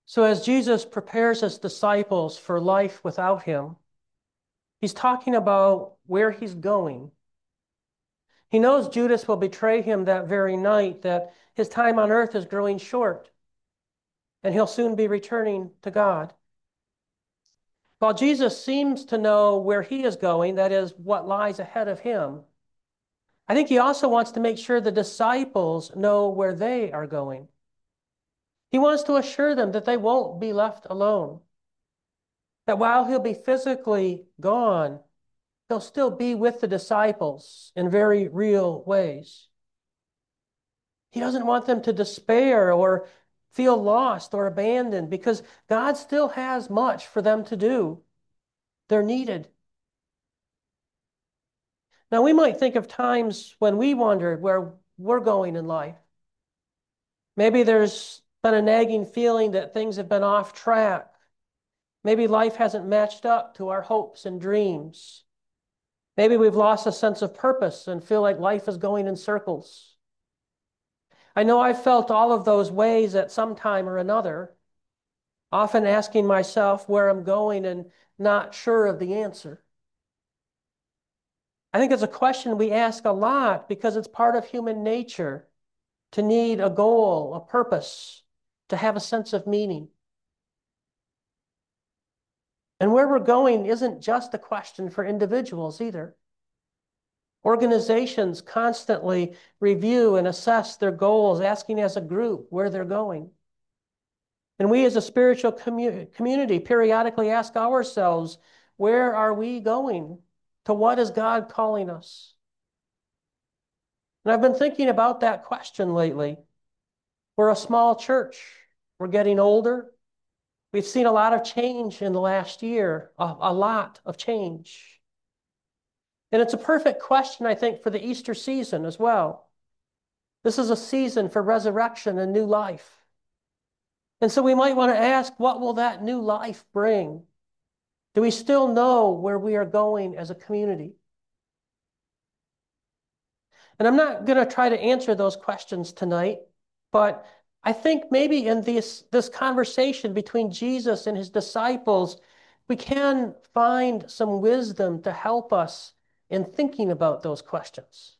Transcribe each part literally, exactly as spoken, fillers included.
So, as Jesus prepares his disciples for life without him, he's talking about where he's going. He knows Judas will betray him that very night, that his time on earth is growing short, and he'll soon be returning to God. While Jesus seems to know where he is going, that is, what lies ahead of him, I think he also wants to make sure the disciples know where they are going. He wants to assure them that they won't be left alone, that while he'll be physically gone, he'll still be with the disciples in very real ways. He doesn't want them to despair or feel lost or abandoned because God still has much for them to do. They're needed. Now, we might think of times when we wondered where we're going in life. Maybe there's been a nagging feeling that things have been off track. Maybe life hasn't matched up to our hopes and dreams. Maybe we've lost a sense of purpose and feel like life is going in circles. I know I've felt all of those ways at some time or another, often asking myself where I'm going and not sure of the answer. I think it's a question we ask a lot because it's part of human nature to need a goal, a purpose, to have a sense of meaning. And where we're going isn't just a question for individuals either. Organizations constantly review and assess their goals, asking as a group where they're going. And we as a spiritual commu- community periodically ask ourselves, where are we going? To what is God calling us? And I've been thinking about that question lately. We're a small church. We're getting older. We've seen a lot of change in the last year, a, a lot of change. And it's a perfect question, I think, for the Easter season as well. This is a season for resurrection and new life. And so we might want to ask, what will that new life bring? Do we still know where we are going as a community? And I'm not going to try to answer those questions tonight, but I think maybe in this, this conversation between Jesus and his disciples, we can find some wisdom to help us in thinking about those questions.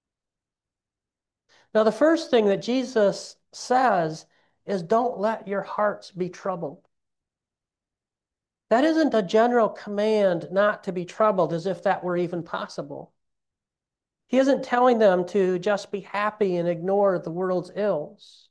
Now, the first thing that Jesus says is, don't let your hearts be troubled. That isn't a general command not to be troubled, as if that were even possible. He isn't telling them to just be happy and ignore the world's ills.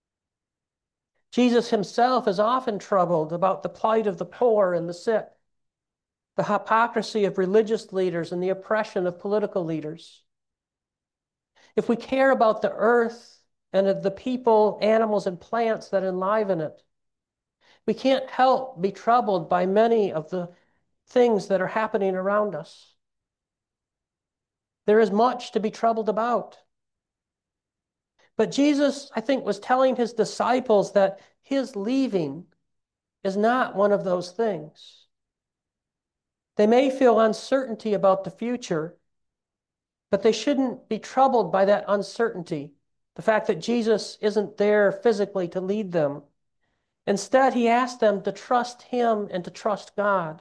Jesus himself is often troubled about the plight of the poor and the sick, the hypocrisy of religious leaders and the oppression of political leaders. If we care about the earth and of the people, animals, and plants that enliven it, we can't help be troubled by many of the things that are happening around us. There is much to be troubled about. But Jesus, I think, was telling his disciples that his leaving is not one of those things. They may feel uncertainty about the future, but they shouldn't be troubled by that uncertainty, the fact that Jesus isn't there physically to lead them. Instead, he asked them to trust him and to trust God.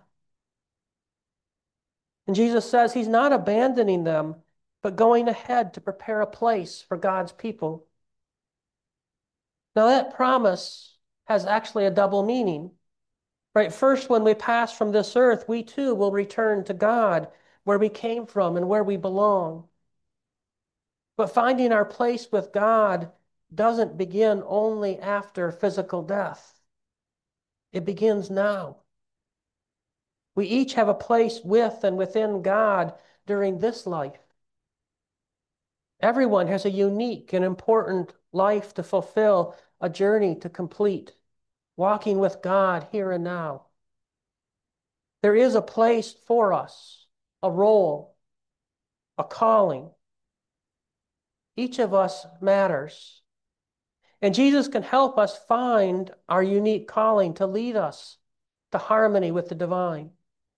And Jesus says he's not abandoning them, but going ahead to prepare a place for God's people. Now, that promise has actually a double meaning. Right? First, when we pass from this earth, we too will return to God, where we came from and where we belong. But finding our place with God doesn't begin only after physical death. It begins now. We each have a place with and within God during this life. Everyone has a unique and important life to fulfill, a journey to complete, walking with God here and now. There is a place for us, a role, a calling. Each of us matters. And Jesus can help us find our unique calling to lead us to harmony with the divine.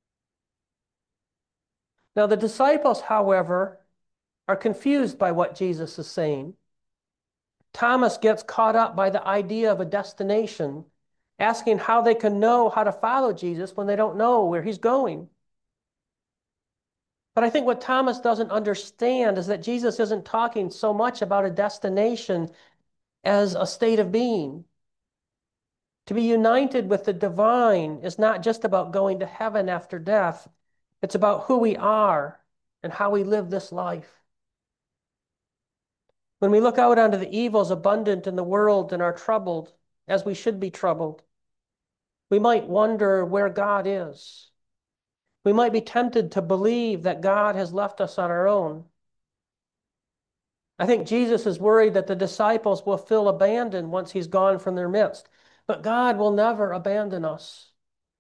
Now, the disciples, however, are confused by what Jesus is saying. Thomas gets caught up by the idea of a destination asking how they can know how to follow Jesus when they don't know where he's going. But I think what Thomas doesn't understand is that Jesus isn't talking so much about a destination as a state of being. To be united with the divine is not just about going to heaven after death. It's about who we are and how we live this life. When we look out onto the evils abundant in the world and are troubled, as we should be troubled, we might wonder where God is. We might be tempted to believe that God has left us on our own. I think Jesus is worried that the disciples will feel abandoned once he's gone from their midst. But God will never abandon us.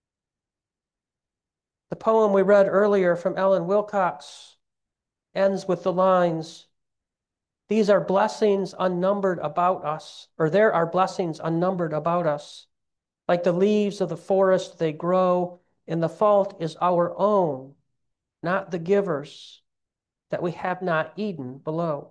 The poem we read earlier from Ellen Wilcox ends with the lines, "These are blessings unnumbered about us," or there are blessings unnumbered about us. Like the leaves of the forest, they grow, and the fault is our own, not the giver's, that we have not Eden below.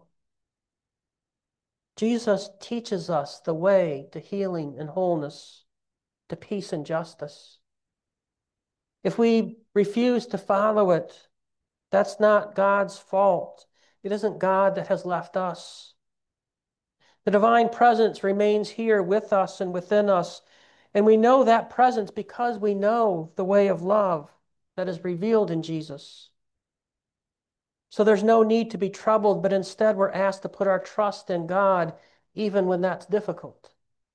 Jesus teaches us the way to healing and wholeness, to peace and justice. If we refuse to follow it, that's not God's fault. It isn't God that has left us. The divine presence remains here with us and within us, and we know that presence because we know the way of love that is revealed in Jesus. So there's no need to be troubled, but instead we're asked to put our trust in God even when that's difficult.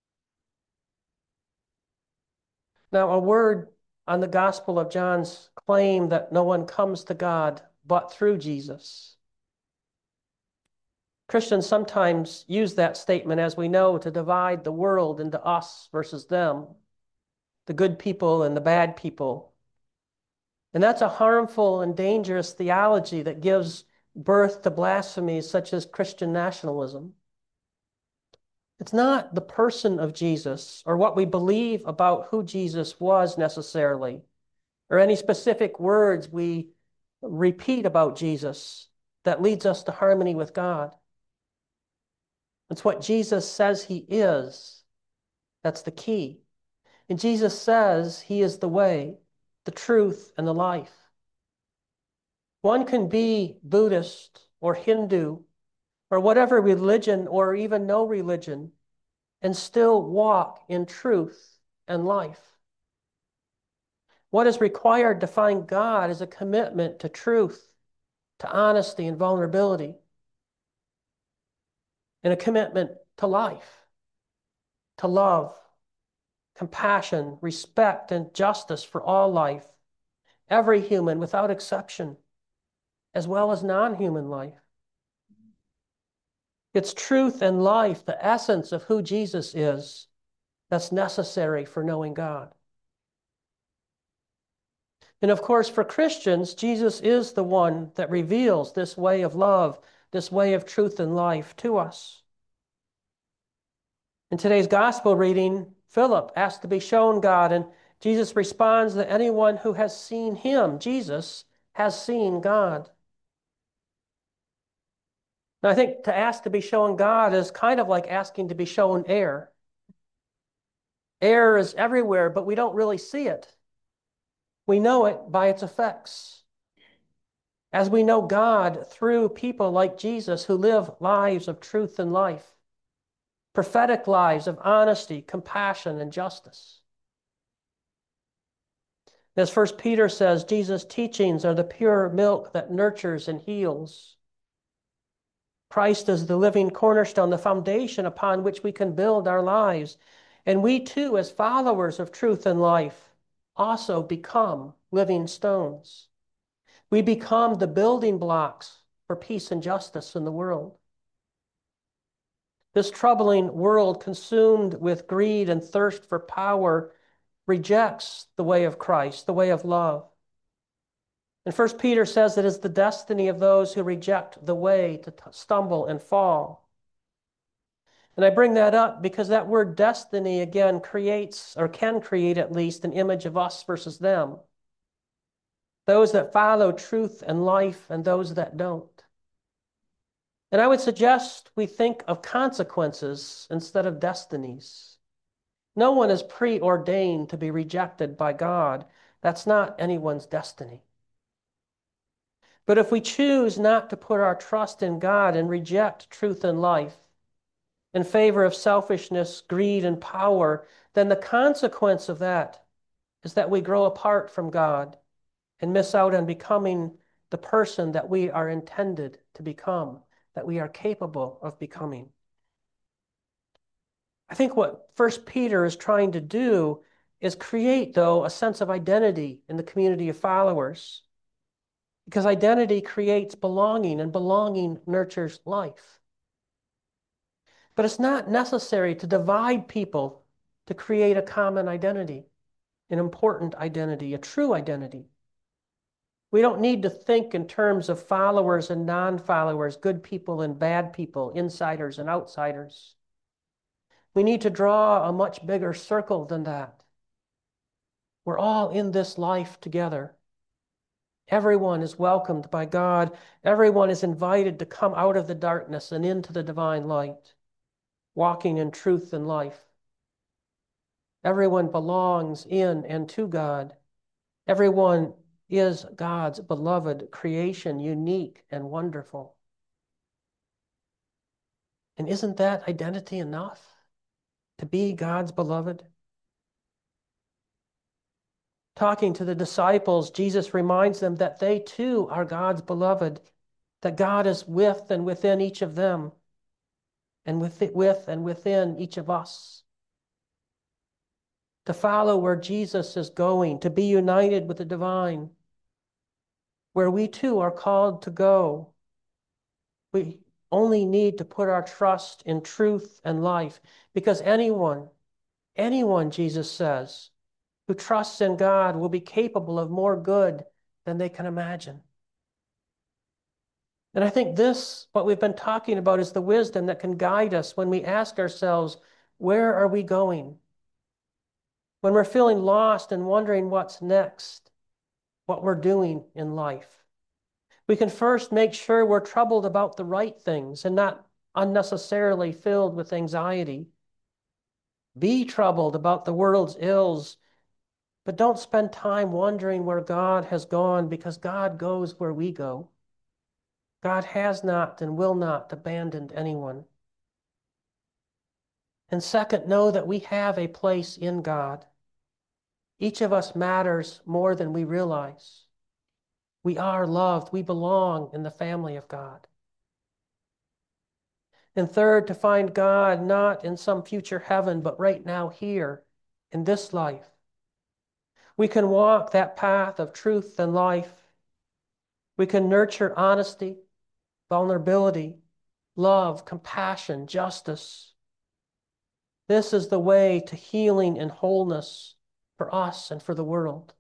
Now, a word on the Gospel of John's claim that no one comes to God but through Jesus. Christians sometimes use that statement, as we know, to divide the world into us versus them, the good people and the bad people. And that's a harmful and dangerous theology that gives birth to blasphemies such as Christian nationalism. It's not the person of Jesus or what we believe about who Jesus was necessarily, or any specific words we repeat about Jesus that leads us to harmony with God. It's what Jesus says he is. That's the key. And Jesus says he is the way, the truth, and the life. One can be Buddhist or Hindu or whatever religion or even no religion and still walk in truth and life. What is required to find God is a commitment to truth, to honesty and vulnerability, and a commitment to life, to love, compassion, respect, and justice for all life, every human without exception, as well as non-human life. It's truth and life, the essence of who Jesus is, that's necessary for knowing God. And of course, for Christians, Jesus is the one that reveals this way of love, this way of truth and life to us. In today's gospel reading, Philip asked to be shown God, and Jesus responds that anyone who has seen him, Jesus, has seen God. Now, I think to ask to be shown God is kind of like asking to be shown air. Air is everywhere, but we don't really see it. We know it by its effects. As we know God through people like Jesus who live lives of truth and life, prophetic lives of honesty, compassion, and justice. As First Peter says, Jesus' teachings are the pure milk that nurtures and heals. Christ is the living cornerstone, the foundation upon which we can build our lives. And we too, as followers of truth and life, also become living stones. We become the building blocks for peace and justice in the world. This troubling world, consumed with greed and thirst for power, rejects the way of Christ, the way of love. And First Peter says it is the destiny of those who reject the way to stumble and fall. And I bring that up because that word destiny, again, creates, or can create at least, an image of us versus them. Those that follow truth and life and those that don't. And I would suggest we think of consequences instead of destinies. No one is preordained to be rejected by God. That's not anyone's destiny. But if we choose not to put our trust in God and reject truth and life in favor of selfishness, greed, and power, then the consequence of that is that we grow apart from God and miss out on becoming the person that we are intended to become, that we are capable of becoming. I think what First Peter is trying to do is create, though, a sense of identity in the community of followers. Because identity creates belonging, and belonging nurtures life. But it's not necessary to divide people to create a common identity, an important identity, a true identity. We don't need to think in terms of followers and non-followers, good people and bad people, insiders and outsiders. We need to draw a much bigger circle than that. We're all in this life together. Everyone is welcomed by God. Everyone is invited to come out of the darkness and into the divine light, walking in truth and life. Everyone belongs in and to God. Everyone is God's beloved creation, unique and wonderful. And isn't that identity enough to be God's beloved? Talking to the disciples, Jesus reminds them that they too are God's beloved, that God is with and within each of them, and with, it, with and within each of us. To follow where Jesus is going, to be united with the divine, where we too are called to go. We only need to put our trust in truth and life, because anyone, anyone, Jesus says, who trusts in God will be capable of more good than they can imagine. And I think this, what we've been talking about, is the wisdom that can guide us when we ask ourselves, where are we going? When we're feeling lost and wondering what's next, what we're doing in life. We can first make sure we're troubled about the right things and not unnecessarily filled with anxiety. Be troubled about the world's ills, but don't spend time wondering where God has gone, because God goes where we go. God has not and will not abandon anyone. And second, know that we have a place in God. Each of us matters more than we realize. We are loved. We belong in the family of God. And third, to find God not in some future heaven, but right now here in this life. We can walk that path of truth and life. We can nurture honesty, vulnerability, love, compassion, justice. This is the way to healing and wholeness for us and for the world.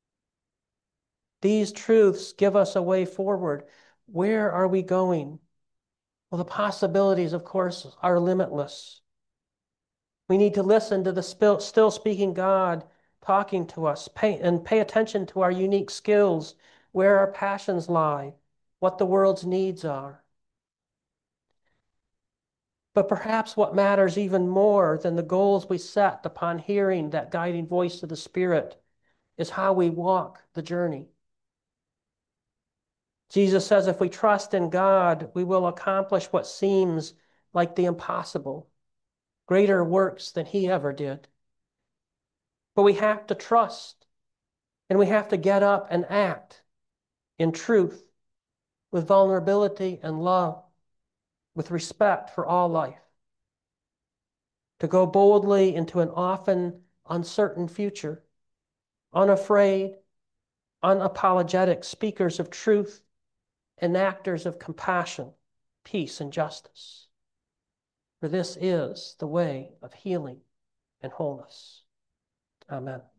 These truths give us a way forward. Where are we going? Well, the possibilities, of course, are limitless. We need to listen to the still speaking God talking to us, pay, and pay attention to our unique skills, where our passions lie, what the world's needs are. But perhaps what matters even more than the goals we set upon hearing that guiding voice of the Spirit is how we walk the journey. Jesus says if we trust in God, we will accomplish what seems like the impossible, greater works than He ever did. But we have to trust, and we have to get up and act in truth, with vulnerability and love, with respect for all life, to go boldly into an often uncertain future, unafraid, unapologetic speakers of truth, enactors of compassion, peace, and justice. For this is the way of healing and wholeness. Amen.